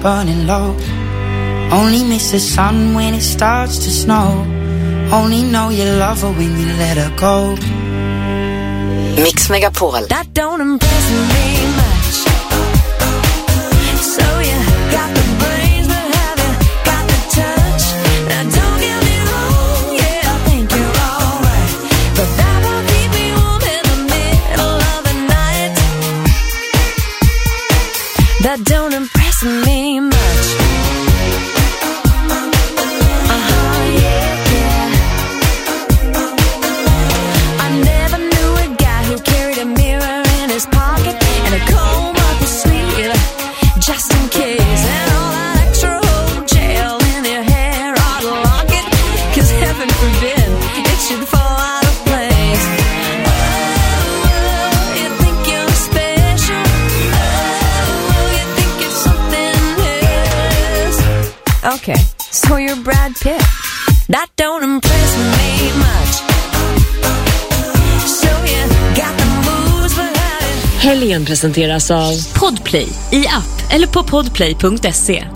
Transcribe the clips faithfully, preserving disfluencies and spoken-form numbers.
burning low. Only miss the sun when it starts to snow. Only know you love her when you let her go. Mix Megapol. That don't impress me much. So you got the brains, but have you got the touch? Now don't get me wrong, yeah, I think you're alright, but that won't keep me warm in the middle of the night. That don't impress me much. Okay, so you're Brad Pitt. That don't impress me much. So you got the moves, but I... Helgen presenteras av Podplay i app eller på podplay punkt se.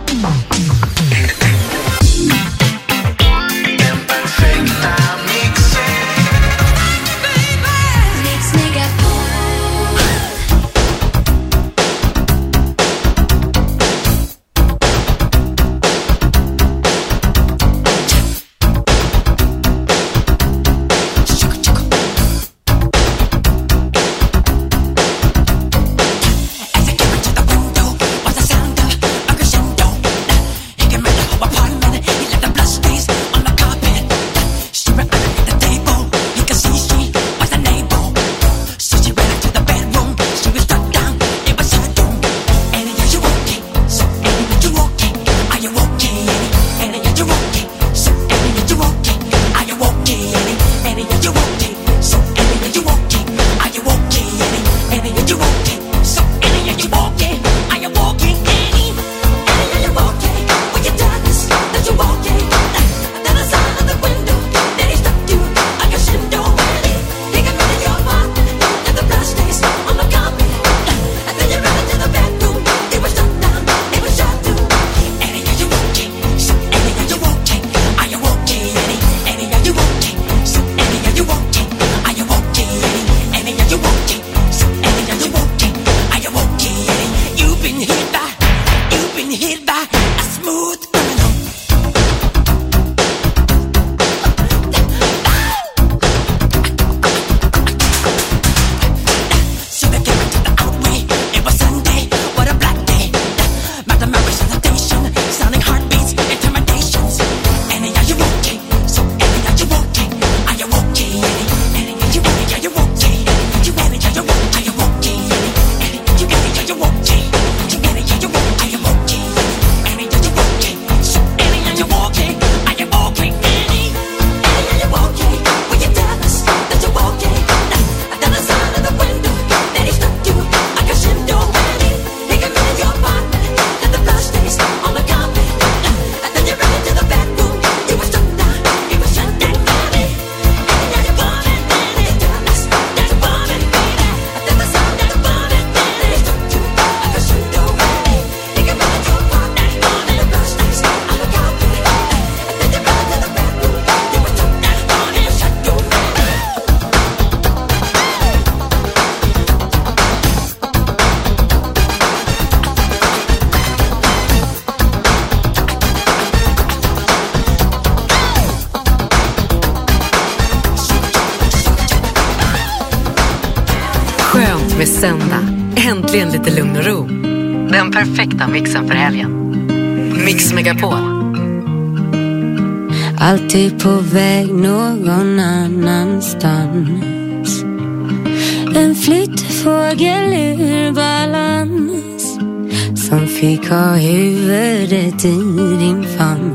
Skönt med söndag. Äntligen lite lugn och ro. Den perfekta mixen för helgen. Mix Megapol. Alltid på väg någon annanstans. En flyttfågel ur balans, som fick ha huvudet i din famn.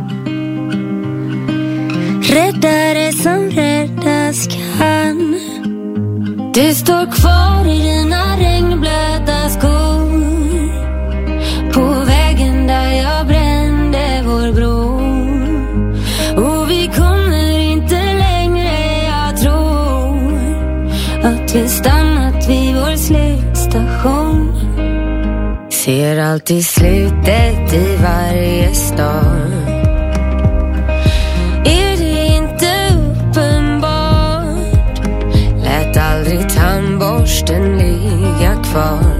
Räddare som räddas kan. Du står kvar i dina regnblöta skor, på vägen där jag brände vår bro. Och vi kommer inte längre, jag tror att vi stannat vid vår slutstation. ser alltid slutet i varje stad. Är det inte uppenbart? Lät aldrig tandborsten ligga kvar.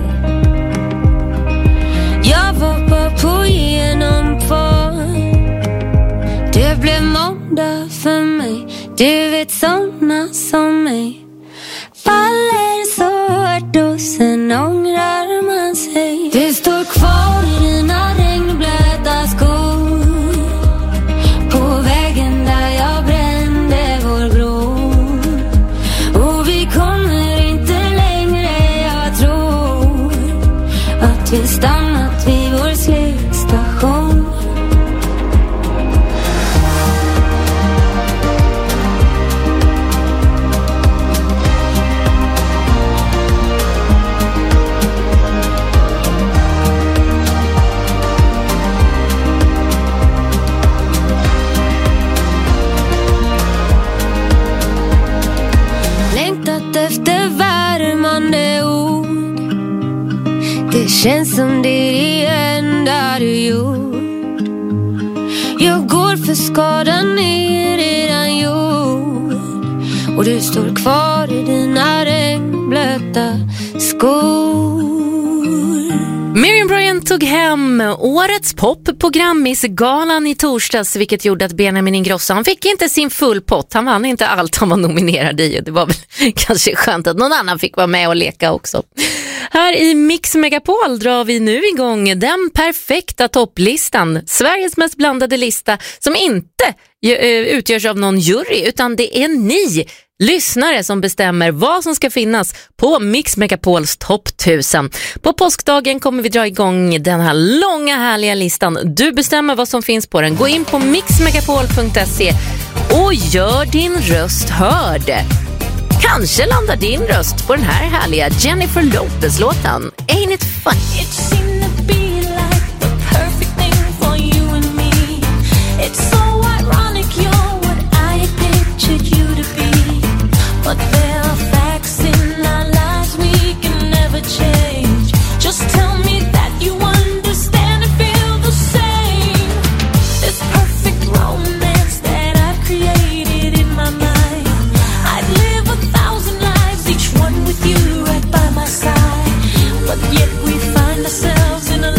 Jag var bara på genomfart. Det blev måndag för mig. Du vet såna som mig faller så hårt och sen ångrar man sig. Du står kvar i dina regnblöta skor på vägen där jag brände vår bro. Och vi kommer inte längre, jag tror att vi stannat vid vår slutstation. Efter värmande ord. Det känns som det är det enda du gjort. Jag går för skadan är redan gjord. Och du står kvar i dina regnblöta skor. Miriam Bryant tog hem årets pop på Grammisgalan i torsdags, vilket gjorde att Benjamin Ingrosso, han fick inte sin full pott. Han vann inte allt han var nominerad i. Det var väl kanske skönt att någon annan fick vara med och leka också. Här i Mix Megapol drar vi nu igång den perfekta topplistan. Sveriges mest blandade lista som inte utgörs av någon jury, utan det är ni lyssnare som bestämmer vad som ska finnas på Mix Megapols topp tusen. På påskdagen kommer vi dra igång den här långa härliga listan. Du bestämmer vad som finns på den. Gå in på mix megapol punkt se och gör din röst hörd. Kanske landar din röst på den här härliga Jennifer Lopez-låten Ain't It Fun. It seemed to be like the perfect thing for you and me. It's so ironic you're what I had pictured you to be. But there are facts in our lives we can never change. Just tell me that you understand and feel the same. This perfect romance that I've created in my mind. I'd live a thousand lives, each one with you right by my side. But yet we find ourselves in a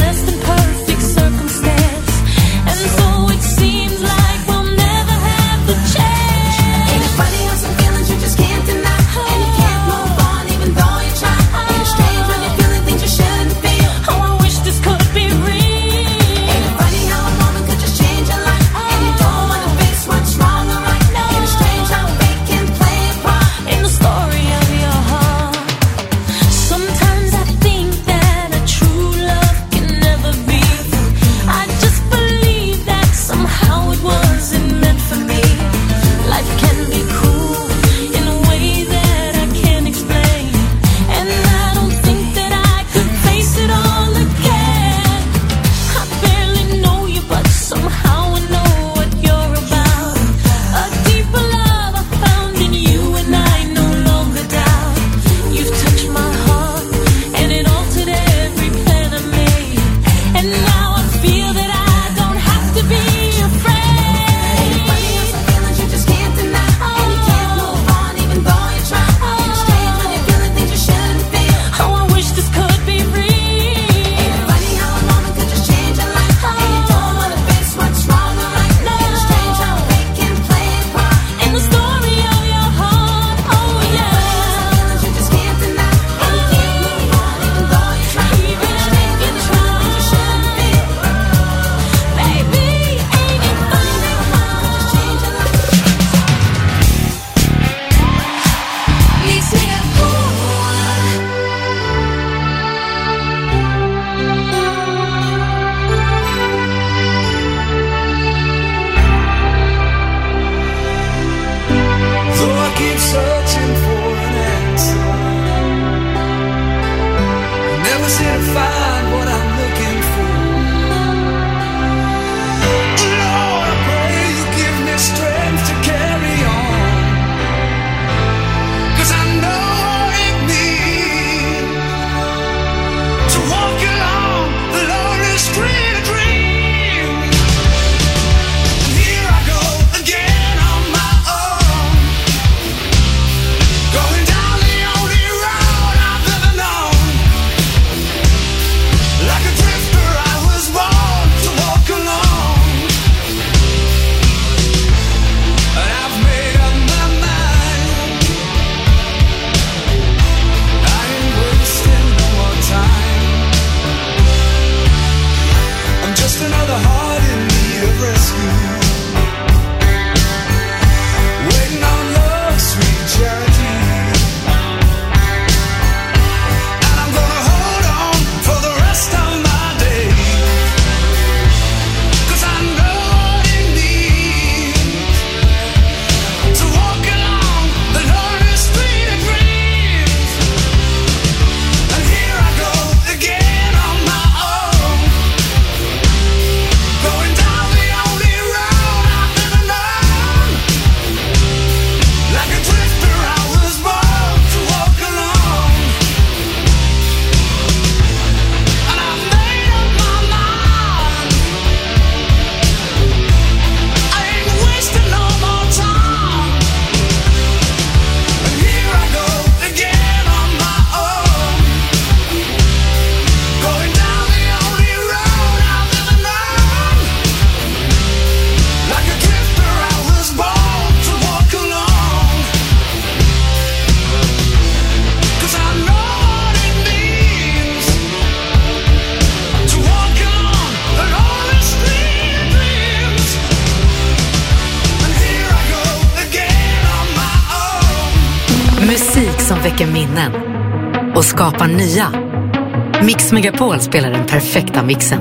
som väcker minnen och skapar nya. Mix Megapol spelar den perfekta mixen.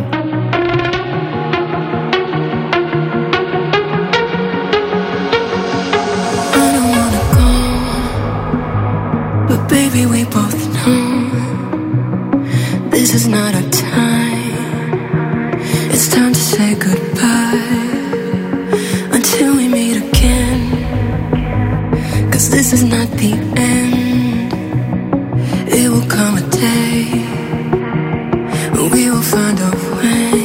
Baby, we both know this is not our time. It's time to say goodbye until we meet again. 'Cause this is not the end. It will come a day when we will find a way.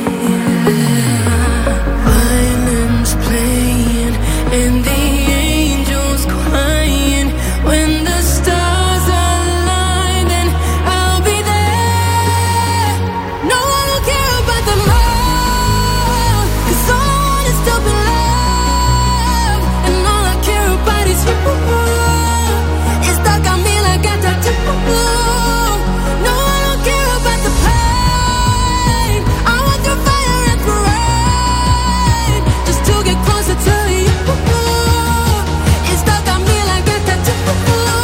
Violins playing and the angels crying. When the stars align, then I'll be there. No one will care about the love, 'cause all I want is to be loved. And all I care about is you. It's stuck on me like a tattoo. No one will care about the pain. I want through fire and through rain, just to get closer to you. It's stuck on me like a tattoo.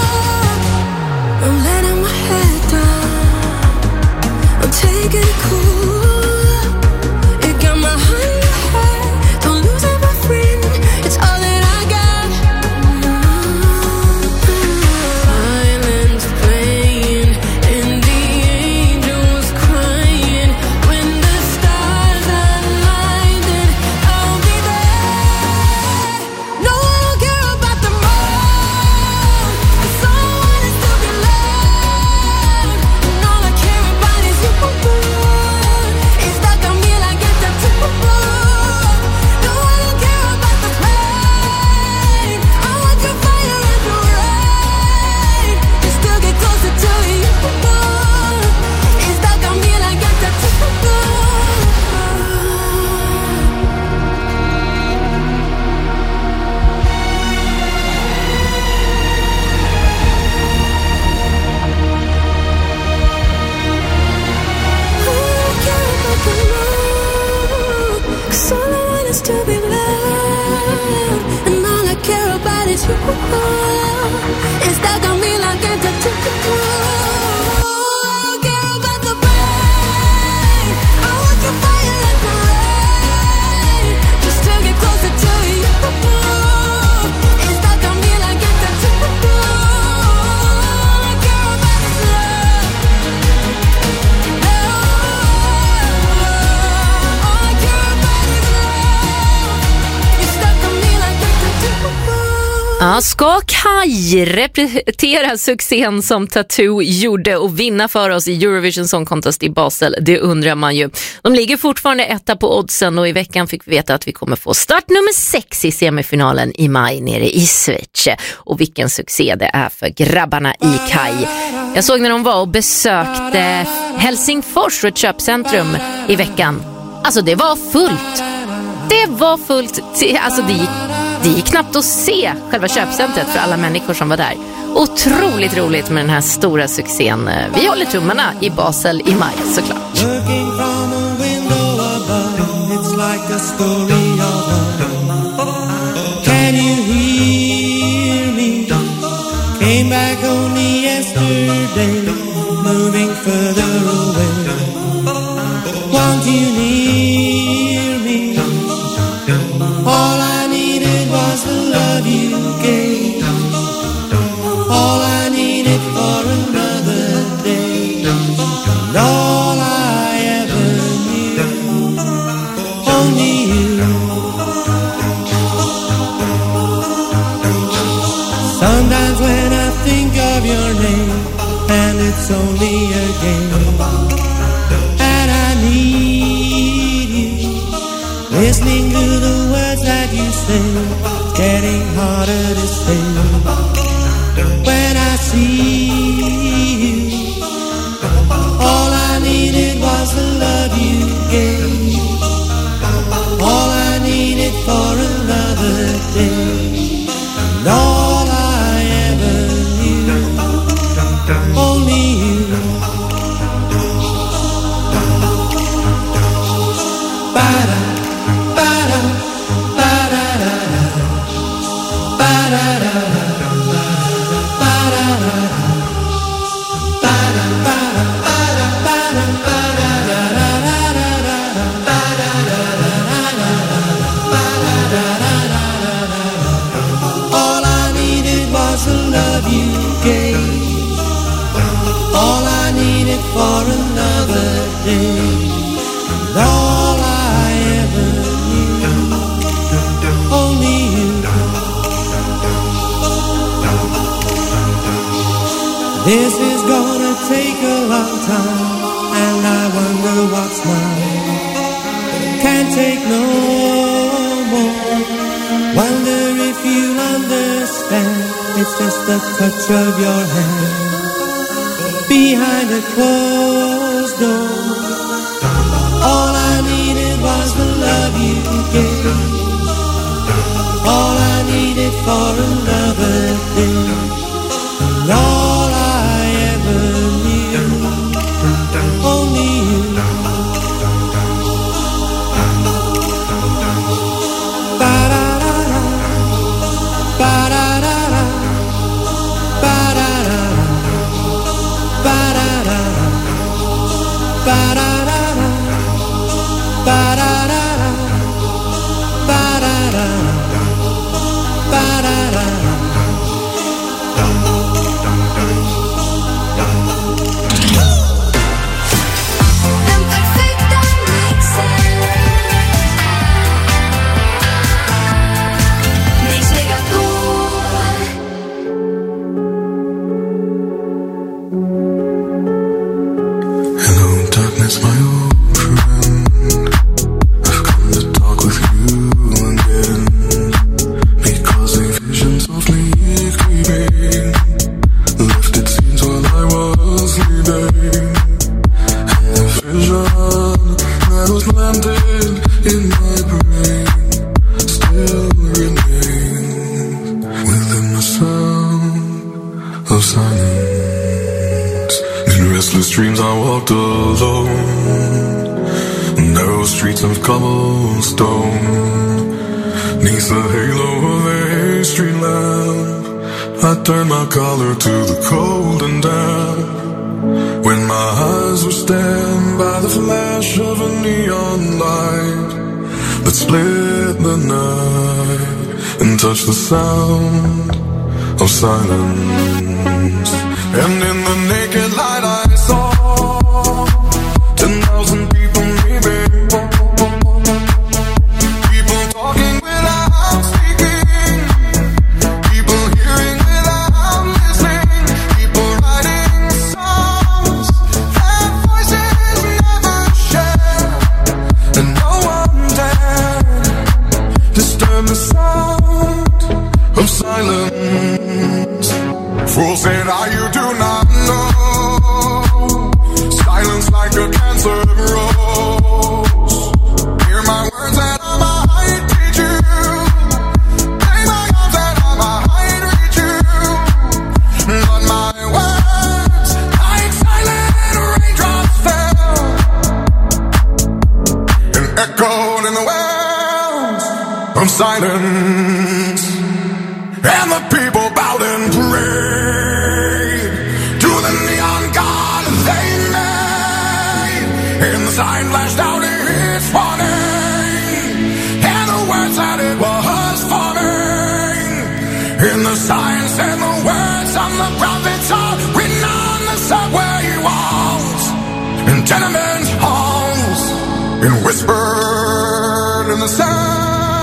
I'm letting my head down, I'm taking it cool. It got my heart in your head, don't lose it my friend. It's all that I got. Violins playing and the angels crying. When the stars align, then I'll be there. No one will care about the more, 'cause all I want is to be loved. And all I care about is you. It's stuck on me like a tattoo. No one will care about the pain. I want your fire and your rain, just to get closer to you. It's stuck on me like a tattoo. Cause all I want is to be loved, and all I care about is you. It's stuck on me like a tattoo. I don't care about the pain. I want your fire and your rain, just to get closer to you. It's stuck on me like a tattoo. All I care about is love. All I care about is love. It's stuck on me like a tattoo. Ja, ska Kai repetera succén som Tattoo gjorde och vinna för oss i Eurovision Song Contest i Basel? Det undrar man ju. De ligger fortfarande etta på oddsen och i veckan fick vi veta att vi kommer få start nummer sex i semifinalen i maj nere i Schweiz. Och vilken succé det är för grabbarna i Kai. Jag såg när de var och besökte Helsingfors och ett köpcentrum i veckan. Alltså det var fullt. Det var fullt. Alltså det gick Det gick knappt att se själva köpcentret för alla människor som var där. Otroligt roligt med den här stora succén. Vi håller tummarna i Basel i maj såklart. Looking from a window above, it's like a story of love. Can you hear me? Came back only yesterday, moving further away. Want you near me? All I needed was the love you gave. All I needed for another day. And all I ever knew, only you. Sometimes when I think of your name, and it's only a game, and I need you, listening to the words that you say, getting harder to say. When I see you, all I needed was the love you gave. All I needed for another day. And all I ever knew, only you. Ba-da, ba-da, ba-da-da-da, ba-da-da-da. love you gave. All I needed for another day, and all I ever knew, only you. This is gonna take a long time, and I wonder what's mine. Can't take no more. Wonder if you understand. It's just the touch of your hand behind a closed door. All I needed was the love you gave. All I needed for another day, and all I ever knew, only you. Ba-da-da-da, ba-da-da-da, ba-da-da-da, ba-da-da-da, ba-da-da-da, ba-da-da-da, ba-da-da-da, ba-da-da-da. Den perfekta mixen. Mix Megapol. Hello, darkness, my old friend. I've come to talk with you again, because a vision softly creeping left its scenes while I was sleeping. And a vision that was planted in my brain still remains within the sound of silence. In restless dreams I walked alone, narrow streets of cobblestone. Neath the halo of a street lamp, I turned my collar to the cold and damp. When my eyes were stabbed by the flash of a neon light that split the night and touched the sound of silence. And in the naked light I saw ten thousand people maybe, people talking without speaking, people hearing without listening, people writing songs that voices never share, and no one dared disturb the sound of silence. Fools said, "Ah, you do not know. Silence like a cancer grows. Hear my words and I might teach you. Play my arms and I might reach you. But my words, like silent raindrops fell and echoed in the wells of silence. And the people bowed and prayed to the neon god they made. And the sign flashed out its warning, and the words that it was forming. And the sign said the words on the prophets are written on the subway walls and tenement halls, and whispered in the sound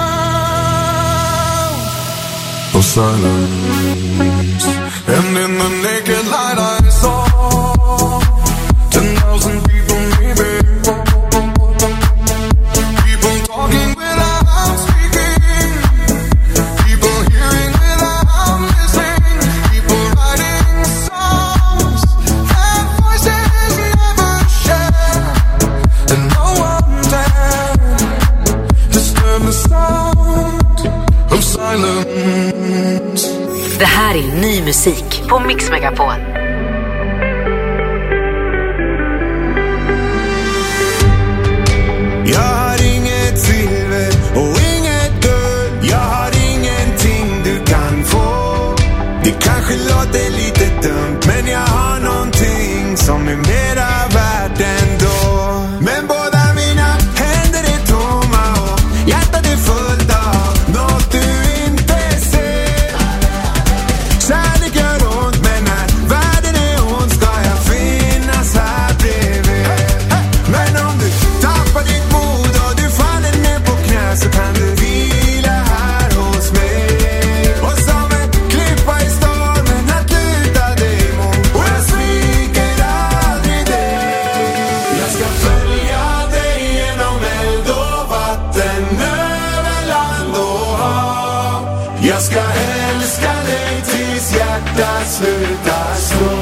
of silence. And in the naked light I saw ten thousand people maybe, people talking without speaking, people hearing without listening, people writing songs that voices never share, and no one dared disturb the sound of silence. Det här är ny musik på Mix Megapol. Jag har inget silver och inget guld. Jag har ingenting du kan få. Det kanske låter lite dumt, men jag har någonting som är mera värt ändå. Men båda mina händer är tomma och hjärtat är fullt av något du inte ser. Kärleken Jag ska älska dig tills hjärtat slutar slå.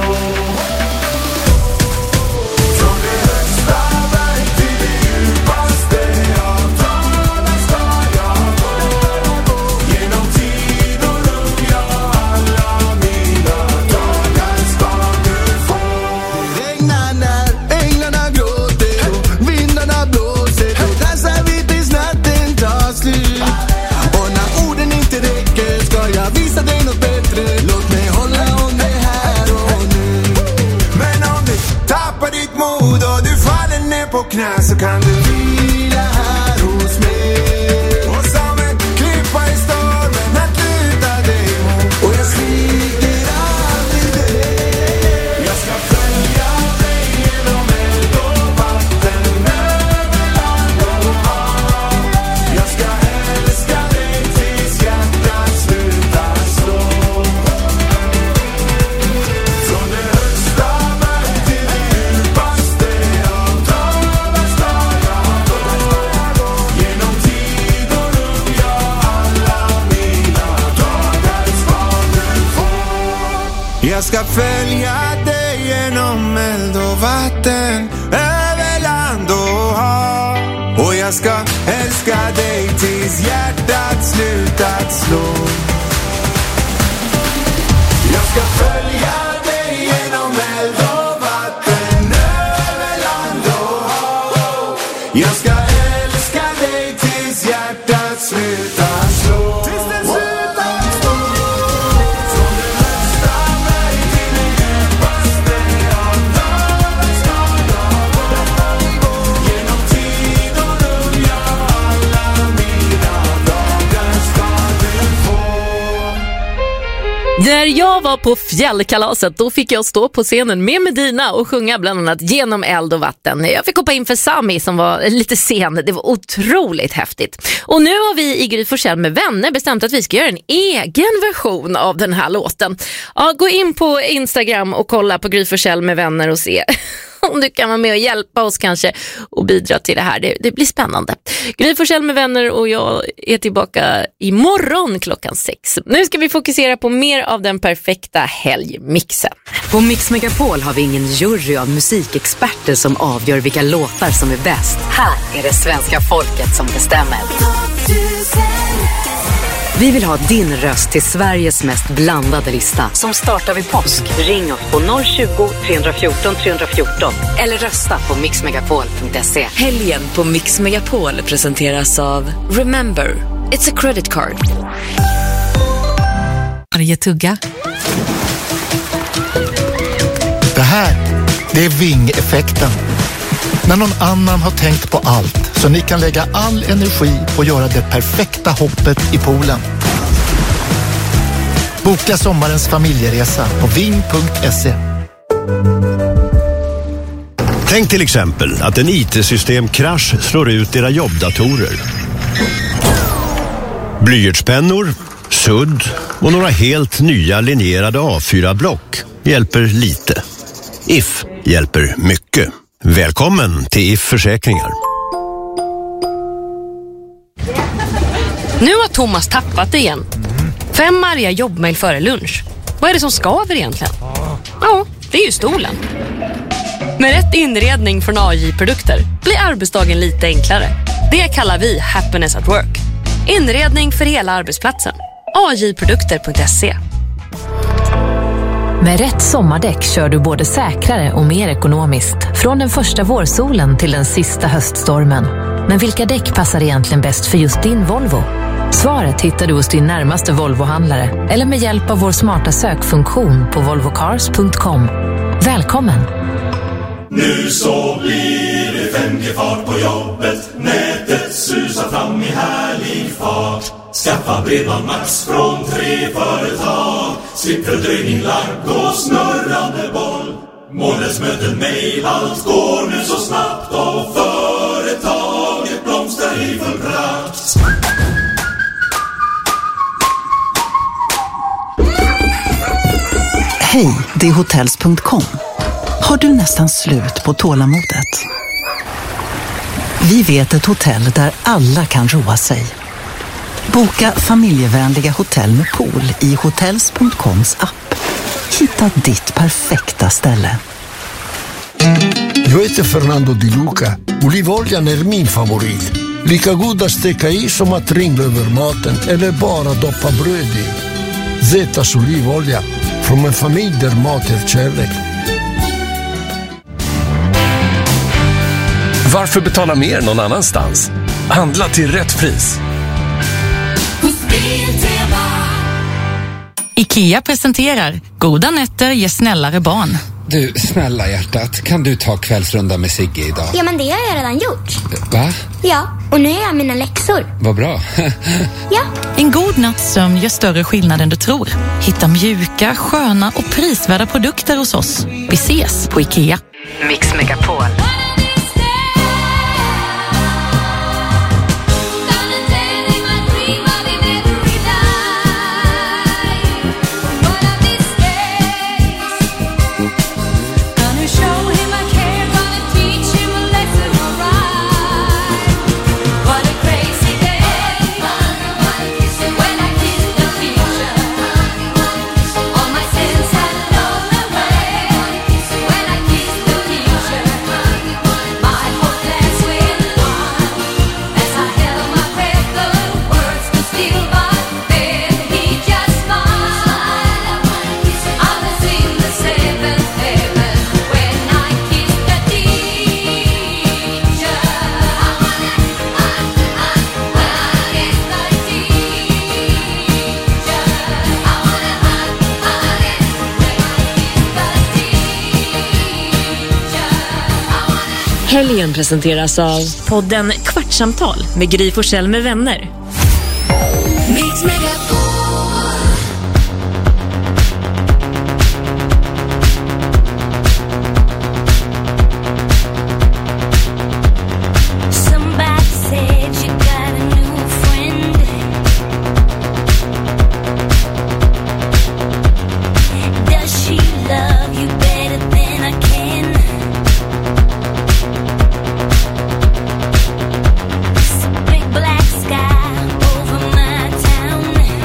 Från det högsta berg till det djupaste av dalar ska jag gå. Genom tid och rum, ja, alla mina dagar ska du få. Det regnar när änglarna gråter och vindarna blåser. Då dansar vi tills natten tar slut. Och när orden inte räcker ska jag visa dig något bättre. Låt mig hålla om det här och nu. Men om du tappar ditt mod och du faller ner på knä, så kan du Vila här hos mig. och som en klippa i stormen att luta dig mot. Och jag sviker aldrig dig. Jag ska följa dig genom eld och vatten, över land och hav. Jag ska älska dig tills hjärtat slutar slå. Från det högsta berg till det djupaste av dalar ska jag gå. Genom tid och rum, ja, alla mina dagar ska du få. Jag ska följa dig genom eld och vatten, över land och hav. Och jag ska älska dig tills hjärtat slutat slå. Jag ska följa dig genom eld och vatten, över land och hav. Jag ska älska dig tills hjärtat slutar slå. Tills det slutar slå. Från det högsta berg till det djupaste av dalar ska jag gå. Genom tid och rum, ja, alla mina dagar ska du få. När jag var på fjällkalaset, då fick jag stå på scenen med Medina och sjunga bland annat Genom eld och vatten. Jag fick hoppa in för Sami som var lite sen. Det var otroligt häftigt. Och nu har vi i Gry Forssell med vänner bestämt att vi ska göra en egen version av den här låten. Ja, gå in på Instagram och kolla på Gry Forssell med vänner och se om du kan vara med och hjälpa oss kanske och bidra till det här. Det, det blir spännande. Gry Forssell med vänner och jag är tillbaka imorgon klockan sex. Nu ska vi fokusera på mer av den perfekta helgmixen. På Mix Megapol har vi ingen jury av musikexperter som avgör vilka låtar som är bäst. Här är det svenska folket som bestämmer. Vi vill ha din röst till Sveriges mest blandade lista som startar vid påsk. Ring oss på noll tjugo, tre fjorton, tre fjorton eller rösta på mix megapol punkt se. Helgen på Mix Megapol presenteras av Remember, it's a credit card. Varje tugga. Det här, det är Ving-effekten. När någon annan har tänkt på allt så ni kan lägga all energi på att göra det perfekta hoppet i poolen. Boka sommarens familjeresa på ving punkt se. Tänk till exempel att en I T-systemkrasch slår ut era jobbdatorer. Blyertspennor, sudd och några helt nya linjerade A fyra-block hjälper lite. If hjälper mycket. Välkommen till If Försäkringar. Nu har Thomas tappat det igen. Fem arga jobbmail före lunch. Vad är det som skaver egentligen? Ja, det är ju stolen. Med rätt inredning från A J-produkter blir arbetsdagen lite enklare. Det kallar vi happiness at work. Inredning för hela arbetsplatsen. A J produkter punkt se. Med rätt sommardäck kör du både säkrare och mer ekonomiskt. Från den första vårsolen till den sista höststormen. Men vilka däck passar egentligen bäst för just din Volvo? Svaret hittar du hos din närmaste Volvo-handlare eller med hjälp av vår smarta sökfunktion på volvo cars punkt com. Välkommen! Nu så blir det fem G-fart på jobbet. Nätet susar fram i härlig fart. Skaffa bredband max från tre företag. Slipper fördröjning, lagg och snurrande boll. Månadsmöten, mejl, allt går nu så snabbt. Och företaget blomstrar i full prakt. Hej, det är hotels punkt com. Har du nästan slut på tålamodet? Vi vet ett hotell där alla kan roa sig. Boka familjevänliga hotell med pool i hotels punkt coms app. Hitta ditt perfekta ställe. Jag heter Fernando Di Luca. Olivoljan är min favorit. Lika god att steka i som att ringa över maten eller bara doppa bröd i. Zetas olivolja, från en familj där mat är kärlek. Varför betala mer någon annanstans? Handla till rätt pris. IKEA presenterar Goda nätter ger snällare barn. Du, snälla hjärtat, kan du ta kvällsrunda med Sigge idag? Ja, men det har jag redan gjort. Va? Ja, och nu är jag mina läxor. Vad bra. Ja. En god natts sömn gör större skillnad än du tror. Hitta mjuka, sköna och prisvärda produkter hos oss. Vi ses på IKEA. Mix Megapol. Helgen presenteras av podden Kvartsamtal med Gry Forssell med vänner. Mix Megapol. Somebody said you got a new friend. Does she love you better than I can? Big black sky over my town.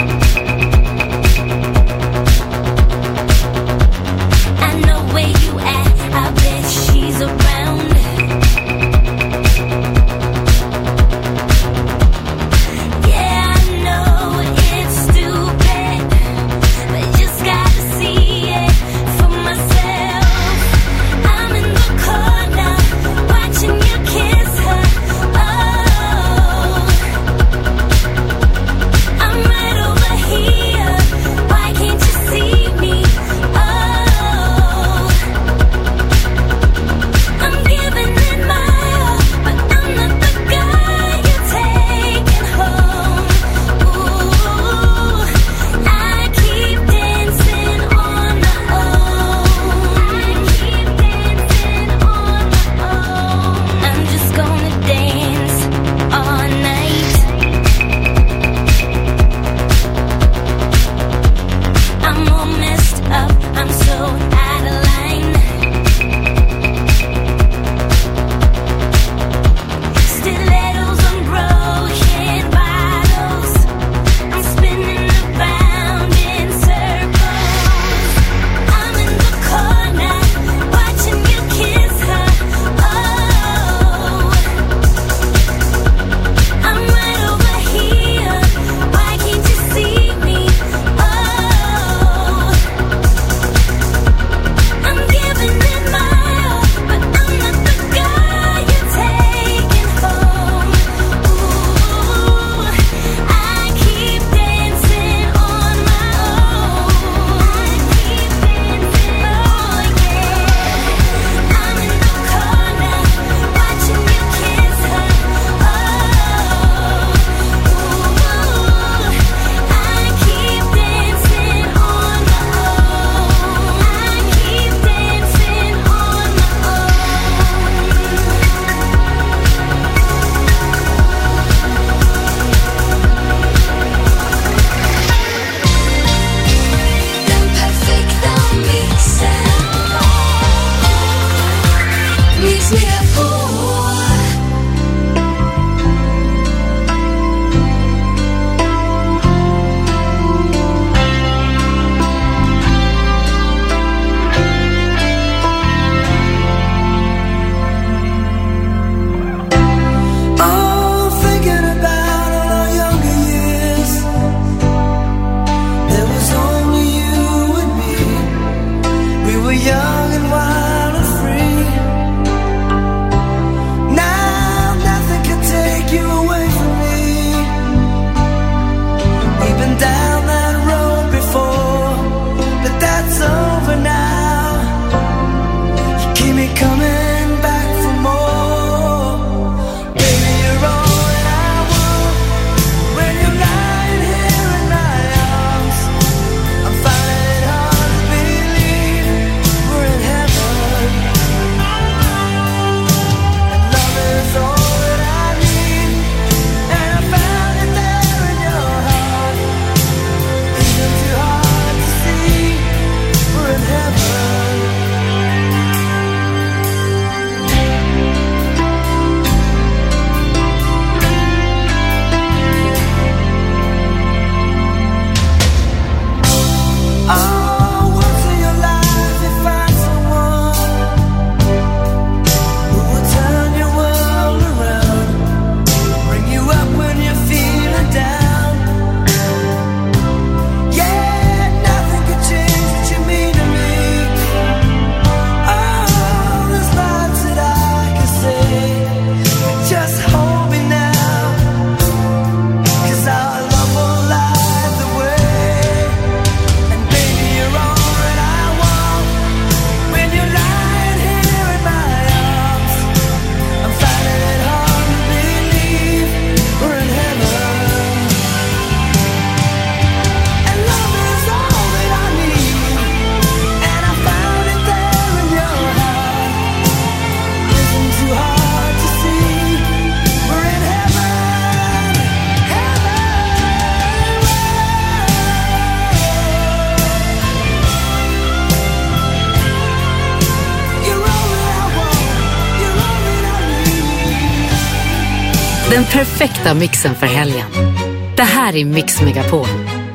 Den perfekta mixen för helgen. Det här är Mix Megapol.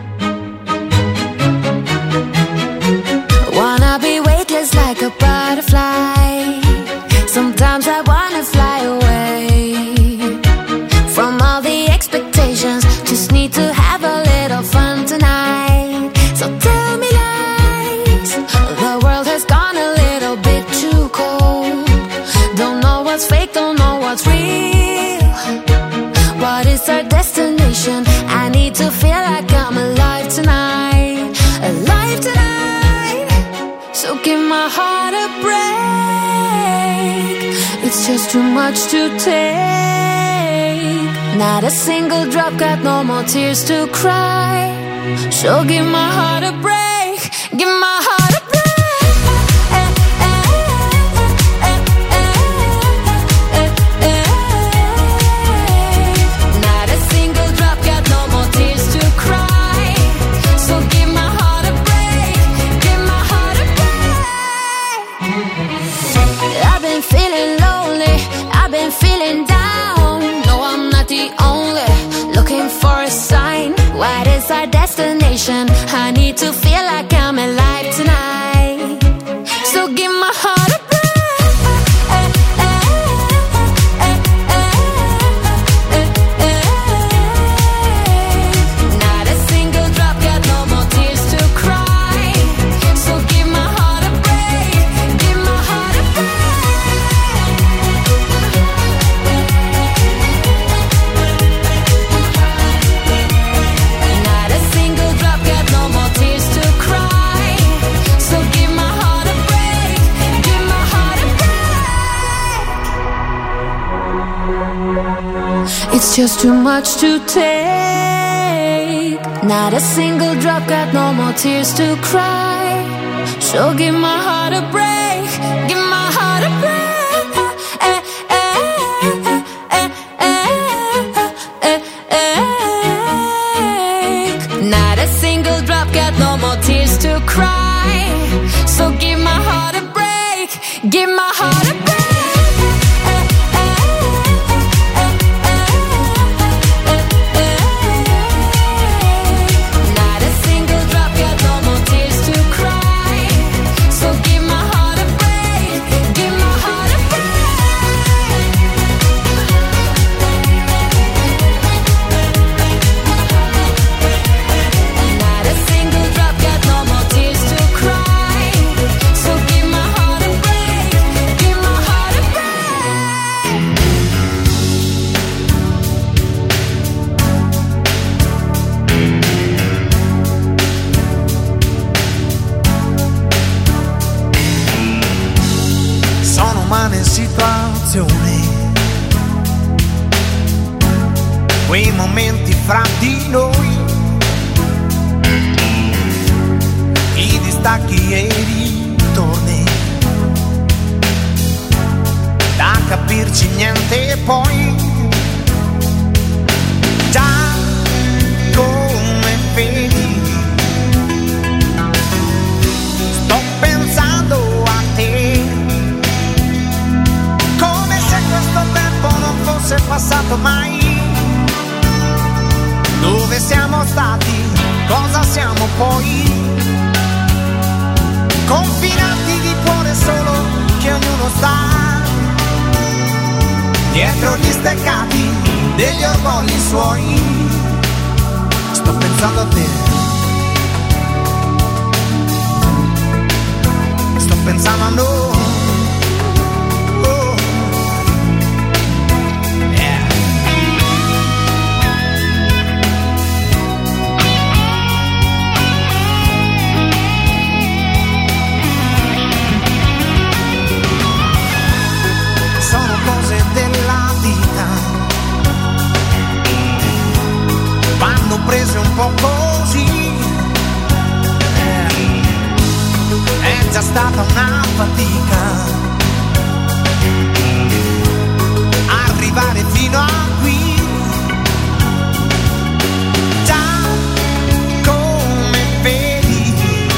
Wanna be weightless like a butterfly. Sometimes I wanna fly away from all the expectations. Just need to have a little fun tonight. So tell me lies. The world has gone a little bit too cold. Don't know what's fake, don't know what's real. What is our destination? I need to feel like I'm alive tonight. Alive tonight. So give my heart a break. It's just too much to take. Not a single drop, got no more tears to cry. So give my heart a break. Give my heart a break. Not a single drop, got no more tears to cry. So give my heart a break. Give my heart a break. I've been feeling lonely, I've been feeling down. No, I'm not the only, looking for a sign. What is our destination? I need to feel like I'm alive tonight. So give my heart a break. Not a single drop, got no more tears to cry. So give my heart a break. Give my heart a break. Not a single drop, got no more tears to cry. So give my heart a break. Give my heart a break. It's just too much to take. Not a single drop, got no more tears to cry. So give my heart a break. Give my heart a break. Not a single drop, got no more tears to cry. So give my heart a break. Give my heart a break. Not a single drop, got no more tears to cry. So give my heart a break. Give my heart a break. Not a single drop, got no more tears to cry. So give my heart a break. Give my heart a Sono umane situazioni, quei momenti fra di noi, i distacchi e i ritorni, da capirci niente poi, già come vedi, sto pensando a te. Come se questo tempo non fosse passato mai. Dove siamo stati? Cosa siamo poi? Confinati di cuore solo che ognuno sta dietro gli steccati degli orgogli suoi. Sto pensando a te. Sto pensando a noi. Sono cose della vita, vanno prese un po' così. È già stata una fatica arrivare fino a qui. Già come vedi,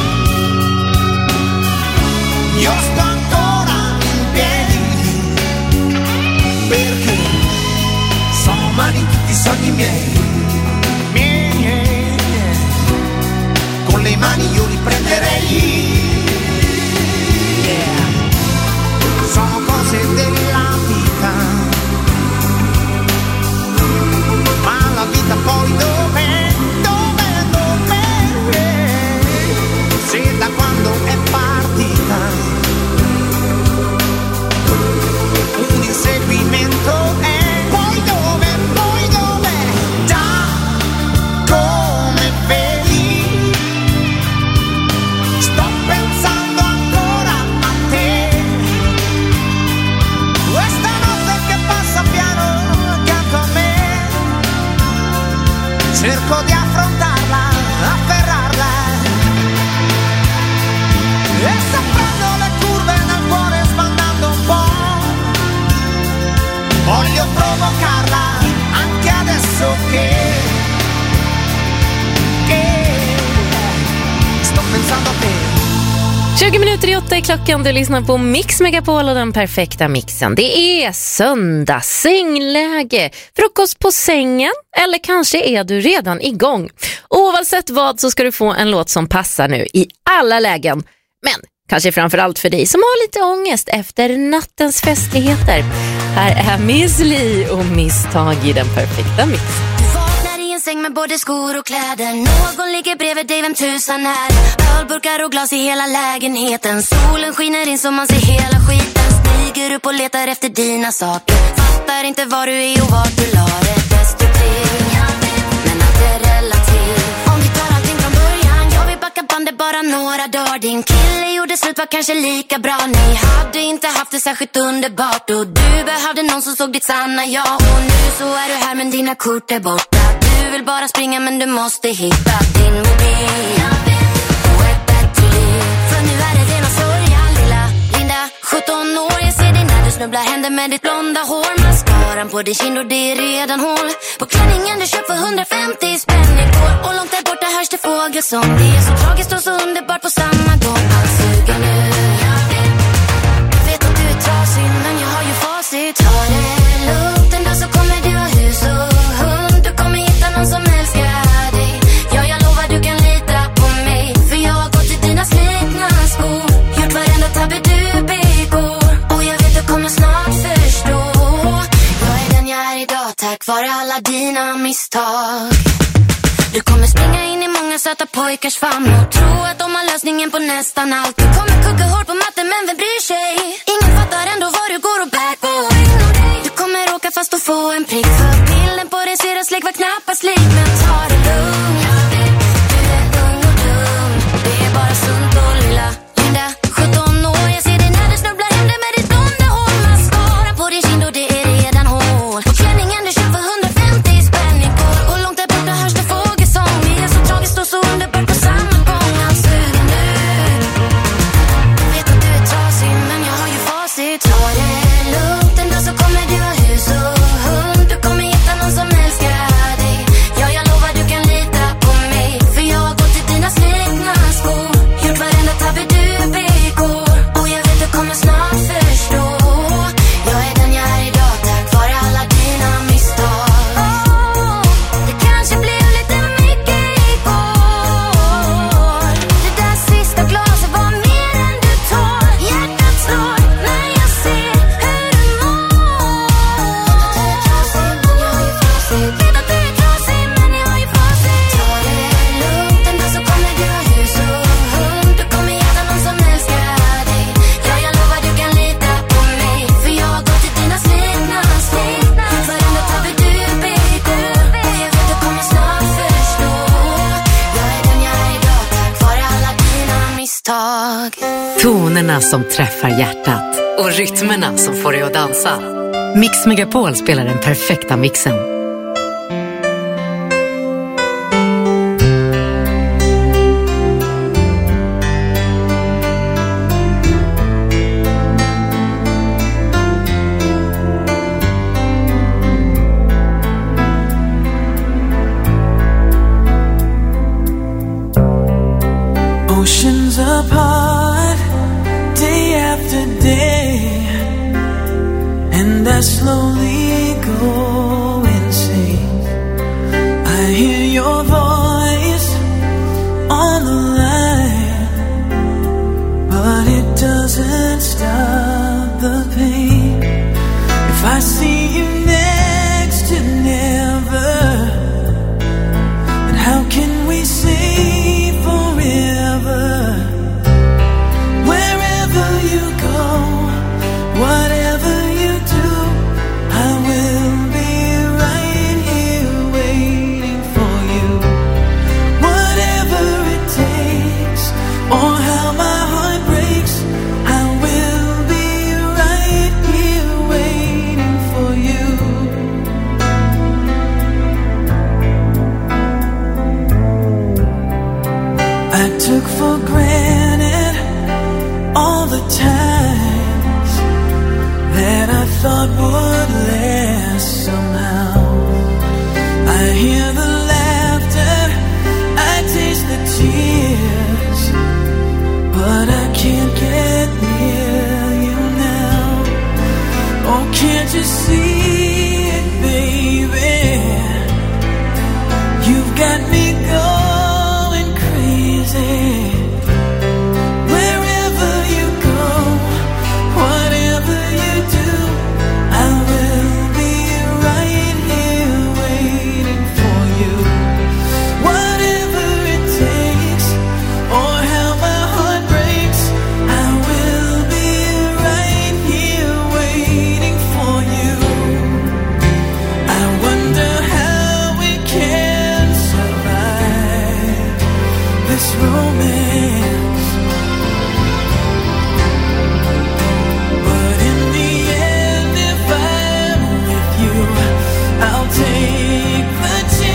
io sto ancora in piedi, perché sono tjugo minuter i åtta i klockan. Du lyssnar på Mix Megapol och den perfekta mixen. Det är söndag, sängläge, frukost på sängen eller kanske är du redan igång. Oavsett vad så ska du få en låt som passar nu i alla lägen. Men kanske framförallt för dig som har lite ångest efter nattens festligheter. Här är Miss Li och Misstag i den perfekta mixen. En säng med både skor och kläder. Någon ligger bredvid dig, vem tusan är. Ölburkar och glas i hela lägenheten. Solen skiner in så man ser hela skiten. Stiger upp och letar efter dina saker. Fattar inte var du är och vart du la det. Destruktiv, men allt är relativt. Om vi tar allting från början, jag vill backa bandet bara några dagar. Din kille gjorde slut, var kanske lika bra. Ni hade inte haft det särskilt underbart. Och du behövde någon som såg ditt sanna jag. Och nu så är du här men dina kort är borta. Du vill bara springa men du måste hitta din mobil och ett bättre liv. För nu är det rena sorgen, lilla Linda, sjutton år. Jag ser dig när du snubblar händer med ditt blonda hår. Mascaran på din kind och det är redan hål på klänningen du köpt för hundrafemtio spänn igår. Och långt där borta hörs det fågelsång. Det är så tragiskt och så underbart på samma gång. Allt suger nu. Jag vet att du är trasig men jag har ju facit. Ta det lugnt, en dag så kommer du ha hus och hund. Du kommer hitta någon som älskar dig. Ja, jag lovar du kan lita på mig. För jag har gått i dina slitna skor. Gjort varenda tabbe du begår. Och jag vet du kommer snart förstå. Jag är den jag är idag tack vare alla dina misstag. Du kommer springa in i många söta pojkars famn och tro att de har lösningen på nästan allt. Du kommer kugga hårt på matten men vem bryr sig? Ingen fattar ändå vad du går och bär på. Du kommer åka fast och få en prick. För bilden på din syras släck var knappast lik. Men ta det lugnt. Du är ung och dum. Det är bara sunt och lilla Linda, sjutton år. Jag ser dig när du snubblar händer med ditt blonda hår. Mascara på din kind och det är redan hål på klänningen du köpt för hundrafemtio spänn igår. Och långt där borta hörs det fågelsång. Det är så tragiskt och så underbart på samma gång. Allt suger nu. Jag vet att du är trasig men jag har ju facit. Ta det lugnt, en dag så kommer du ha hus och hund. Du kommer hitta någon som älskar dig. Ja, jag lovar du kan lita på mig. För jag har gått i dina slitna skor. Gjort varenda tabbe du begår. Och jag vet du kommer snart förstå. Jag är den jag är idag tack vare alla dina misstag. Det kanske blev lite mycket igår. Det där sista glaset var mer än du tål. Hjärtat slår när jag ser hur du mår. Vet att du är trasig men jag har ju facit. Ta det lugnt, en dag så kommer du ha hus och hund. Du kommer hitta någon som älskar dig. Ja, jag lovar du kan lita på mig. För jag har gått i dina slitna skor. Varenda tabbe du begår. Och jag vet du kommer snart förstå. Jag är den jag är idag tack vare alla dina misstag. Tonerna som träffar hjärtat och rytmerna som får dig att dansa. Mix Megapol spelar den perfekta mixen. Oceans apart, day after day, and I slowly go insane. I hear your voice on the line, but it doesn't stop the pain. If I see you next to never, then how can we say forever? Wherever you go, whatever you do, I will be right here waiting for you. Whatever it takes, or how my heart breaks, I will be right here waiting for you. I took for granted all the times that I thought would last somehow. I hear the laughter, I taste the tears, but I can't you see it, baby? You've got me going crazy. Wherever you go, whatever you do, I will be right here waiting for you. Whatever it takes, or how my heart breaks, I will be right here waiting for you. I wonder how we can survive this romance, but in the end, if I'm with you, I'll take the chance.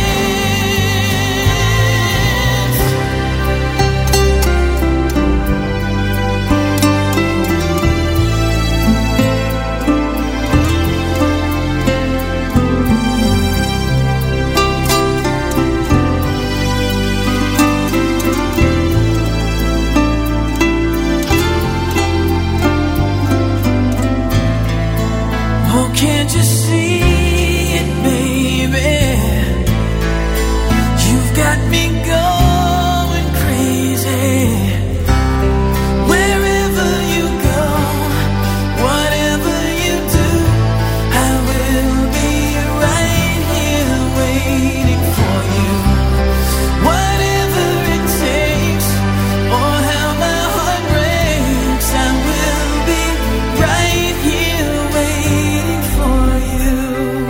Oh, can't you see it, baby? You've got me going crazy. Wherever you go, whatever you do, I will be right here waiting for you. Whatever it takes, or how my heart breaks, I will be right here waiting for you.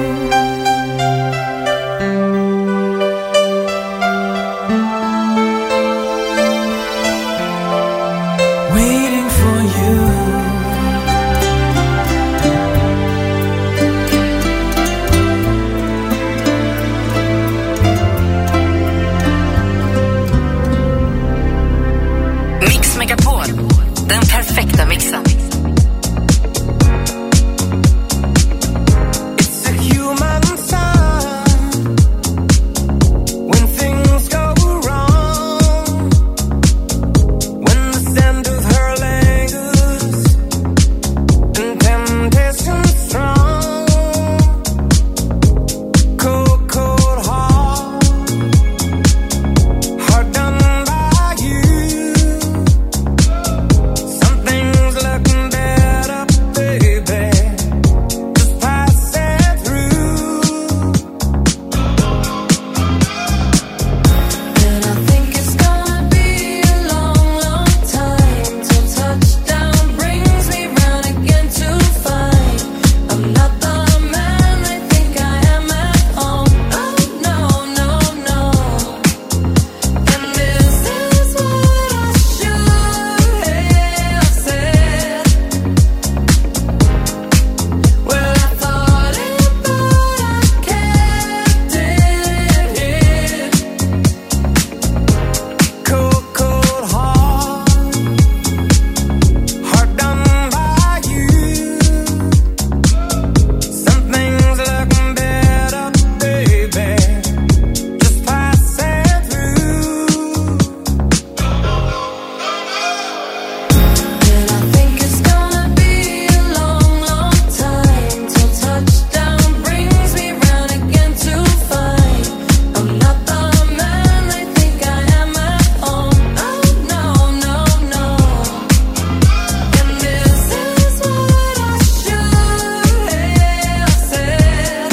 Waiting for you. Mix Megapol, den perfekta mixen. It's a human sign when things go wrong, when the scent of her lingers and temptation strong. Cold, cold heart, heart done by you. Something's looking better, baby. Just pass it through. And I think it's gonna be a long, long time till touchdown brings me round again to find I'm not the man they think I am at home. Oh no, no, no. And this is what I should have said. Well, I thought it, but I kept it hid. Cold, cold heart, heart done by you. Something's looking better, baby. Just pass it through. And I think it's gonna be a long, long time till touchdown brings me round again to find I'm not the man they think I am at home. Oh no, no, no. And this is what I should have said.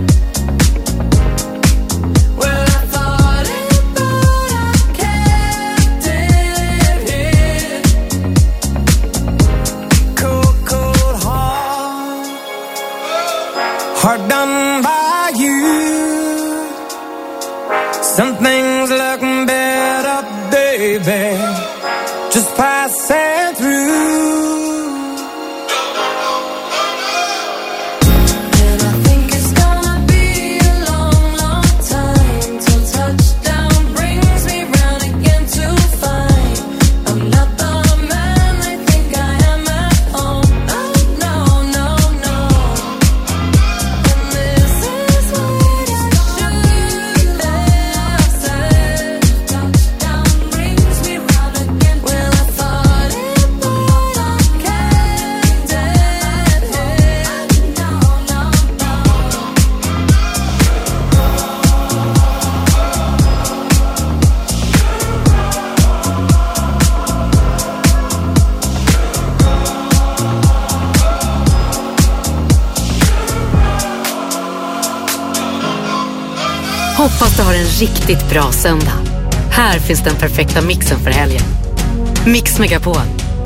Well, I thought it, but I kept it hid. Cold, cold heart, heart done by you. Something's looking better, baby. Just pass it through. And I think it's gonna be a long, long time till touchdown brings me round again to find I'm not the man they think I am at home. Oh no, no, no. And this is what I should have said. Touchdown brings me round again. Well, I thought it, hoppas du har en riktigt bra söndag. Här finns den perfekta mixen för helgen. Mix Megapol.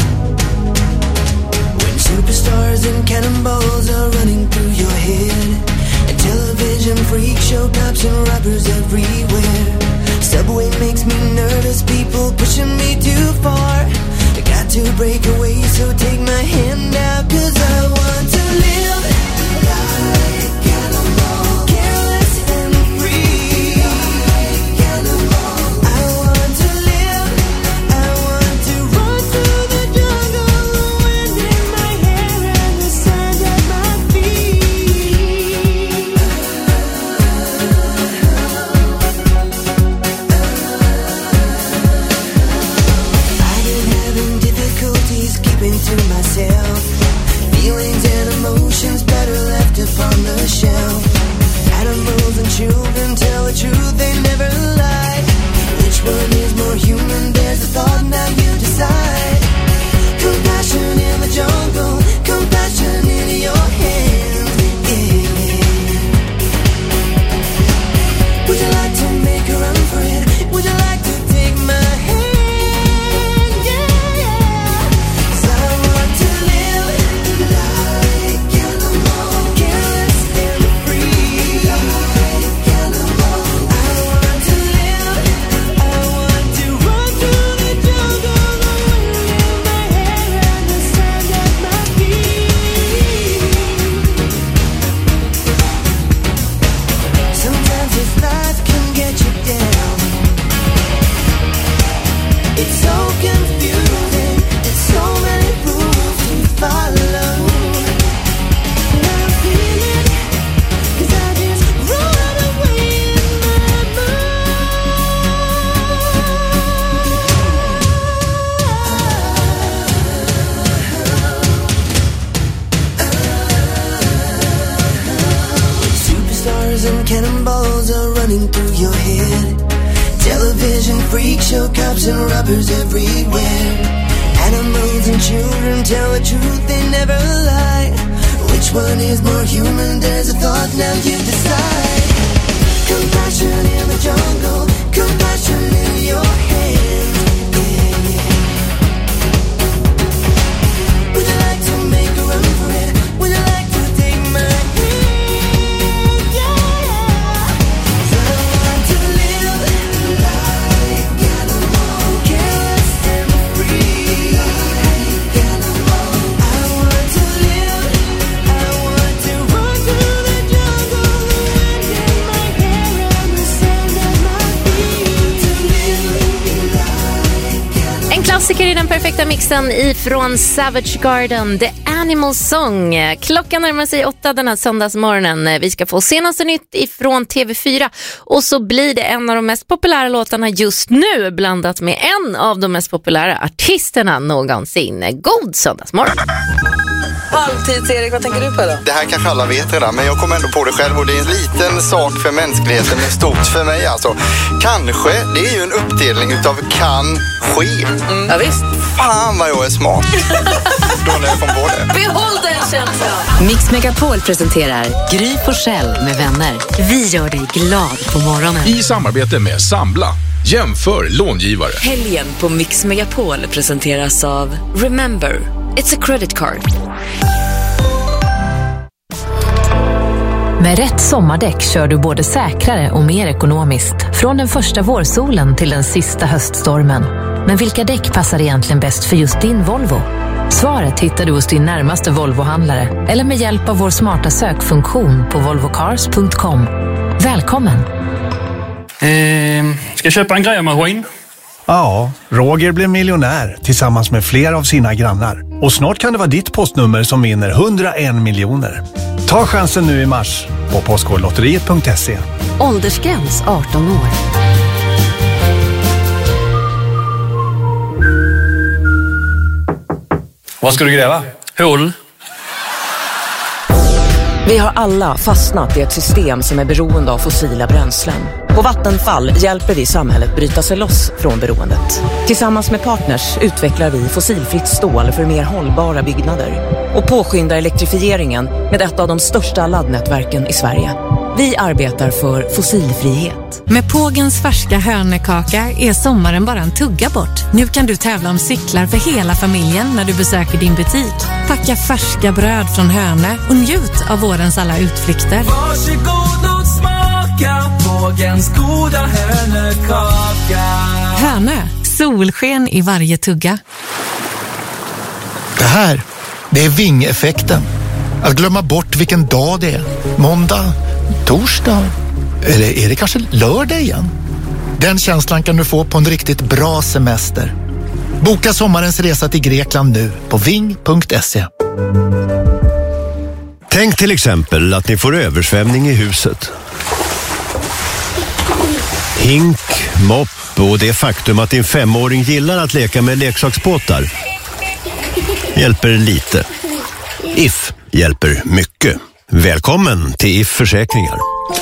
When superstars and cannonballs are running through your head, and television freak show cops and robbers everywhere. Subway makes me nervous, people pushing me too far. I got to break away, so take my hand out, 'cause I want to live like cannonball, careless and free. Like cannonball, I want to live, I want to run through the jungle, the wind in my hair and the sand at my feet. I've been having difficulties keeping to myself. Feelings and emotions better left upon the shelf. Animals and children tell the truth, they never lie. Which one is more human? There's a thought, now you decide. Compassion in the jungle, compassion in your hands. Yeah. Would you like to make a run for it? Would you like to take my hand? Yeah, yeah. 'Cause I want to live like cannonball, careless and free. Like cannonball, I want to live, I want to run through the jungle, the wind in my hair and the sand at my feet. Sometimes this life can get you down. It's so confusing, there's so many rules to follow. And I feel it, 'cause I just run away in my Superstars and cannonballs are running through your head. Television freak show cops and robbers everywhere. Animals and children tell the truth, they never lie. Which one is more human? There's a thought, now you decide. Compassion in the jungle, compassion in your hands. Yeah. Would you like to make a run for it? Would you like to take my hand? Yeah. 'Cause I want to live like cannonball, careless and free. Like cannonball, I want to live, I want to run through the jungle, the wind in my hair and the sand at my feet. To live like En klassiker i den perfekta mixen ifrån Savage Garden, The Animal Song. Klockan närmar sig åtta den här söndagsmorgonen. Vi ska få senaste nytt ifrån T V fyra. Och så blir det en av de mest populära låtarna just nu, blandat med en av de mest populära artisterna någonsin. God söndagsmorgon. Halvtids-Erik, vad tänker du på då? Det här kanske alla vet redan, men jag kommer ändå på det själv och det är en liten sak för mänskligheten men stort för mig alltså. Kanske, det är ju en uppdelning utav kan ske. Mm. Ja, visst. Fan vad jag är smart. Då när jag kom på det. Behåll den känslan! Mix Megapol presenterar Gry Forssell med vänner. Vi gör dig glad på morgonen. I samarbete med Sambla. Jämför långivare. Helgen på Mix Megapol presenteras av Remember, it's a credit card. Med rätt sommardäck kör du både säkrare och mer ekonomiskt. Från den första vårsolen till den sista höststormen. Men vilka däck passar egentligen bäst för just din Volvo? Svaret hittar du hos din närmaste Volvo-handlare eller med hjälp av vår smarta sökfunktion på volvo cars punkt com. Välkommen! Eh, ska jag köpa en grävmaskin? Ja, Roger blev miljonär tillsammans med flera av sina grannar. Och snart kan det vara ditt postnummer som vinner hundraen miljoner. Ta chansen nu i mars på postkodlotteriet punkt se. Åldersgräns arton år. Vad ska du gräva? Hål. Vi har alla fastnat i ett system som är beroende av fossila bränslen. På Vattenfall hjälper vi samhället bryta sig loss från beroendet. Tillsammans med partners utvecklar vi fossilfritt stål för mer hållbara byggnader. Och påskyndar elektrifieringen med ett av de största laddnätverken i Sverige. Vi arbetar för fossilfrihet. Med Pågens färska hörnekaka är sommaren bara en tugga bort. Nu kan du tävla om cyklar för hela familjen när du besöker din butik. Packa färska bröd från Hörne och njut av vårens alla utflykter. Varsågod och smaka Pågens goda hörnekaka. Hörne, solsken i varje tugga. Det här, det är ving-effekten. Att glömma bort vilken dag det är. Måndag, torsdag, eller är det kanske lördag igen? Den känslan kan du få på en riktigt bra semester. Boka sommarens resa till Grekland nu på ving punkt se. Tänk till exempel att ni får översvämning i huset. Hink, mopp och det faktum att din femåring gillar att leka med leksaksbåtar hjälper lite. If hjälper mycket. Välkommen till If Försäkringar.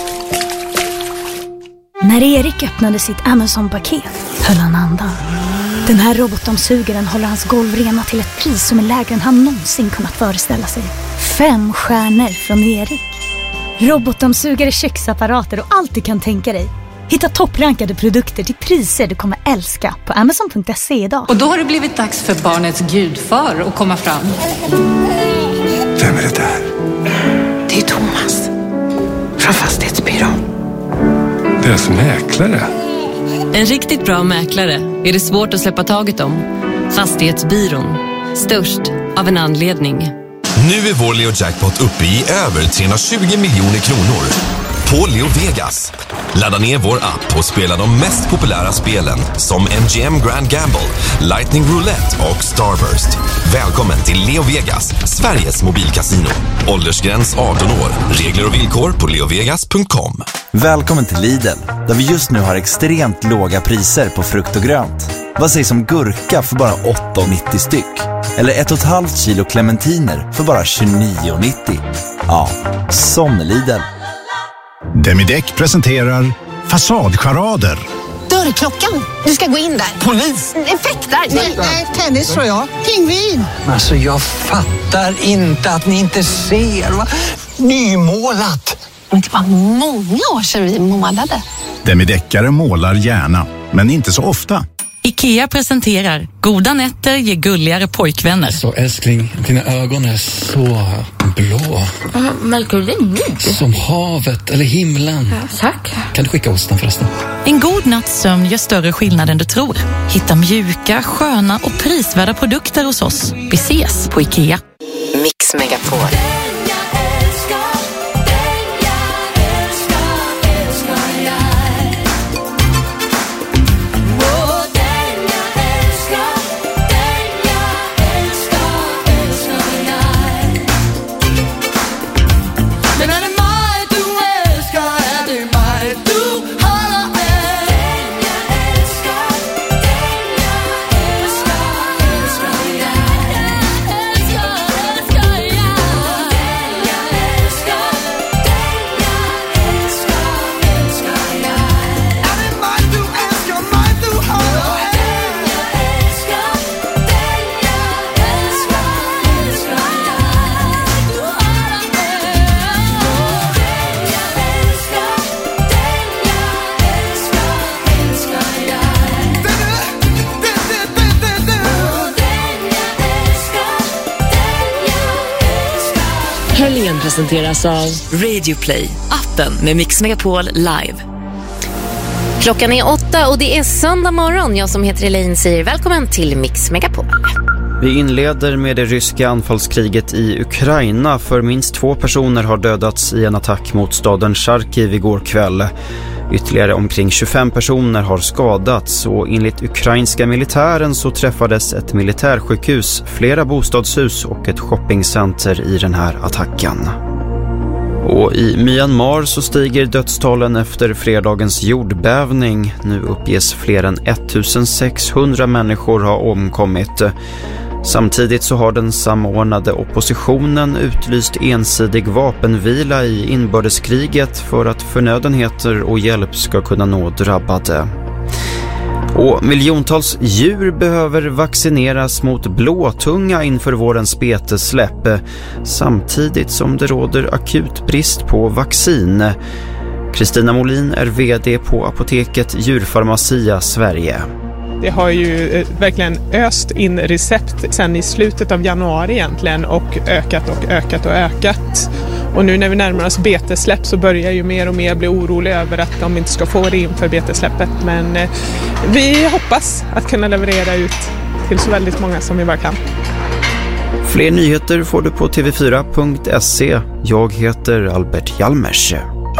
När Erik öppnade sitt Amazon-paket höll han andan. Den här robotdammsugaren håller hans golv rena till ett pris som är lägre än han någonsin kunnat föreställa sig. Fem stjärnor från Erik. Robotdammsugare, köksapparater och allt du kan tänka dig. Hitta topprankade produkter till priser du kommer älska på amazon punkt se idag. Och då har det blivit dags för barnets gudfar att komma fram. Vem är det där? Det är Thomas från Fastighetsbyrån. Deras mäklare. En riktigt bra mäklare är det svårt att släppa taget om. Fastighetsbyrån. Störst av en anledning. Nu är vår Leo Jackpot uppe i över trehundratjugo miljoner kronor. På Leo Vegas. Ladda ner vår app och spela de mest populära spelen som M G M Grand Gamble, Lightning Roulette och Starburst. Välkommen till Leo Vegas, Sveriges mobilkasino. Åldersgräns arton år. Regler och villkor på leo vegas punkt com. Välkommen till Lidl, där vi just nu har extremt låga priser på frukt och grönt. Vad sägs om gurka för bara åtta nittio styck? Eller ett och ett halvt kilo clementiner för bara tjugonio nittio? Ja, som Lidl. Demideck presenterar Fasadcharader. Dörrklockan. Du ska gå in där. Polis. Effektar. Nej, tennis tror jag. Pingvin. Alltså jag fattar inte att ni inte ser. Va? Nymålat. Men det var många år sedan vi målade. Demideckare målar gärna, men inte så ofta. IKEA presenterar Goda nätter ger gulligare pojkvänner. Så älskling, dina ögon är så blå. Märker du det nu? Som havet eller himlen. Ja, tack. Kan du skicka osten förresten? En god natts sömn gör större skillnad än du tror. Hitta mjuka, sköna och prisvärda produkter hos oss. Vi ses på IKEA. Mix Megapol. Helgen presenteras av Radio Play, appen med Mix Megapol live. Klockan är åtta och det är söndag morgon. Jag som heter Elaine säger välkommen till Mix Megapol. Vi inleder med det ryska anfallskriget i Ukraina, för minst två personer har dödats i en attack mot staden Charkiv igår kväll. Ytterligare omkring tjugofem personer har skadats och enligt ukrainska militären så träffades ett militärsjukhus, flera bostadshus och ett shoppingcenter i den här attacken. Och i Myanmar så stiger dödstalen efter fredagens jordbävning. Nu uppges fler än ettusensexhundra människor ha omkommit. Samtidigt så har den samordnade oppositionen utlyst ensidig vapenvila i inbördeskriget för att förnödenheter och hjälp ska kunna nå drabbade. Och miljontals djur behöver vaccineras mot blåtunga inför vårens betesläpp, samtidigt som det råder akut brist på vaccin. Kristina Molin är vd på apoteket Djurfarmacia Sverige. Det har ju eh, verkligen öst in recept sen i slutet av januari egentligen och ökat och ökat och ökat. Och nu när vi närmar oss betesläpp så börjar ju mer och mer bli orolig över att de inte ska få det inför betesläppet. Men eh, vi hoppas att kunna leverera ut till så väldigt många som vi bara kan. Fler nyheter får du på t v fyra punkt se. Jag heter Albert Hjalmers.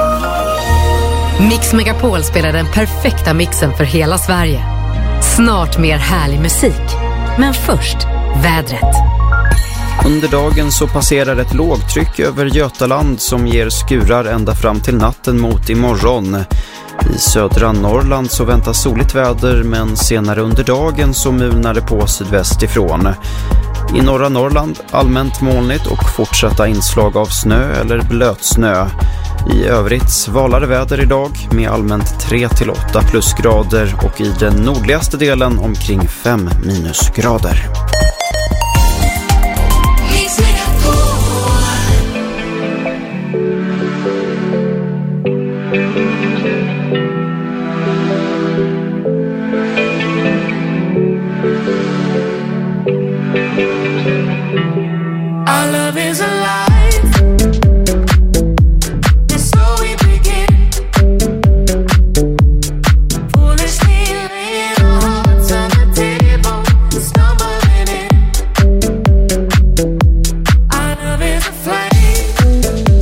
Mix Megapol spelar den perfekta mixen för hela Sverige. Snart mer härlig musik. Men först, vädret. Under dagen så passerar ett lågtryck över Götaland som ger skurar ända fram till natten mot imorgon. I södra Norrland så väntas soligt väder, men senare under dagen så mulnar det på sydväst ifrån. I norra Norrland allmänt molnigt och fortsatta inslag av snö eller blötsnö. I övrigt svalare väder idag med allmänt tre till åtta plusgrader och i den nordligaste delen omkring fem minusgrader. Our love is alive. And so we begin. Foolishly laying our hearts on the table, stumbling in. Our love is a flame,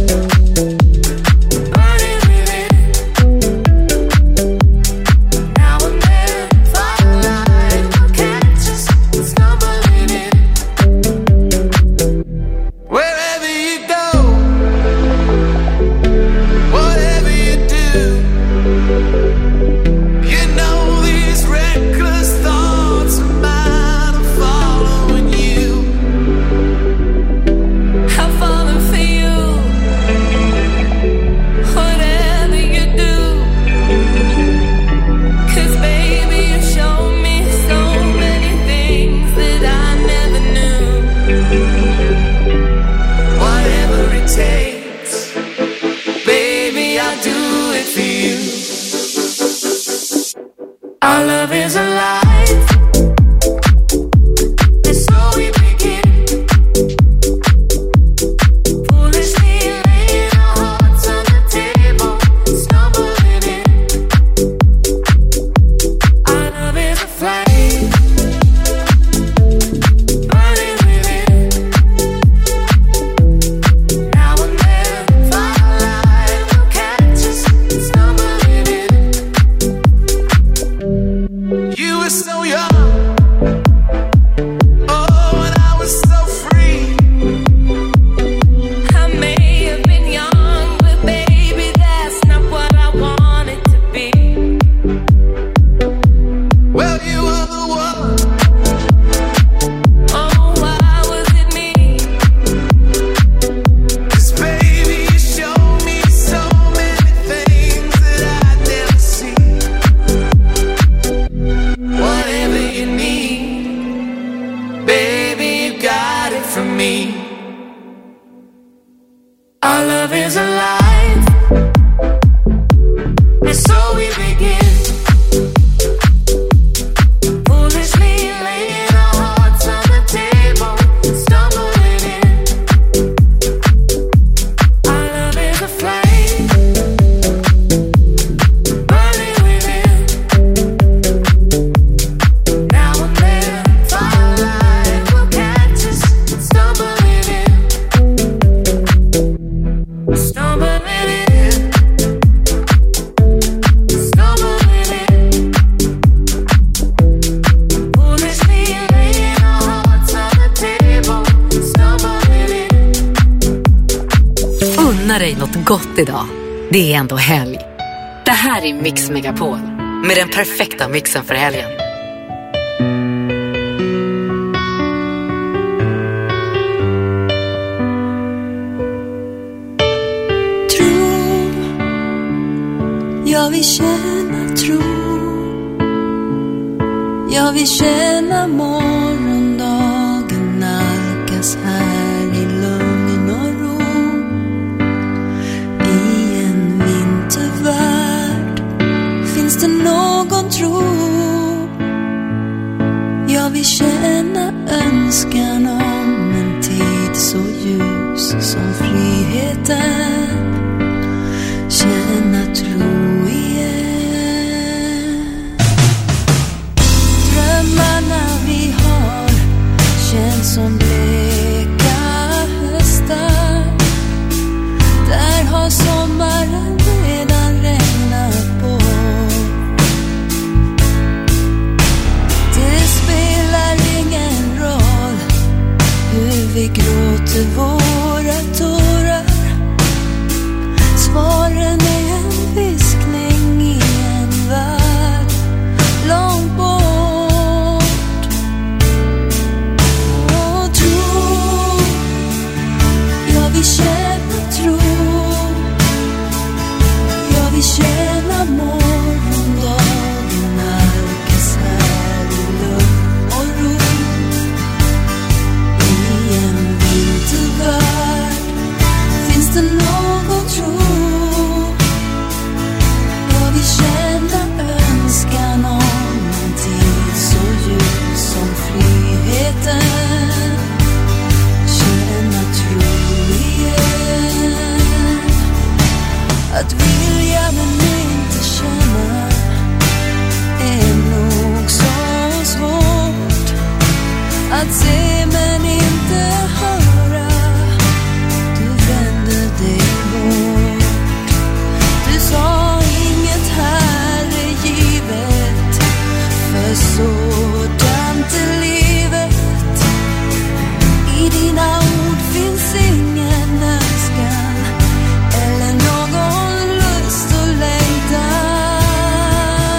burning within. Now and then, firelight will catch us stumbling in. Wherever you go, whatever you do, you know these reckless thoughts of mine are following you. I'm falling for you, whatever you do. 'Cause baby, you show me so many things that I never knew. Whatever it takes, baby, I'll do it for you. Our love is alive. And so we begin. Foolishly laying our hearts on the table, stumbling in. Our love is a flame, burning within. Now and then, firelight will catch us stumbling in. You were so young, oh, and I was so free. I may have been young, but baby, that's not what I wanted to be. Well, you were the one. Oh, why was it me? 'Cause baby, you showed me so many things that I'd never seen. Whatever you need, baby, you got it from me. Our love is alive. And so we begin. Foolishly laying our hearts on the table, stumbling in. Our love is a flame, burning within. Now and then, firelight will catch us stumbling in. Stumbling in. Stumbling in. Foolishly laying our hearts on the table, stumbling in. Unna dig något gott idag. Det är ändå helg. Det här är Mix Megapol med den perfekta mixen för helgen. Jag vill känna tro Jag vill känna morgondagen nalkas här i lugn och ro. I en vintervärld finns det någon tro. Jag vill känna önskan om en tid så ljus som friheten. Känna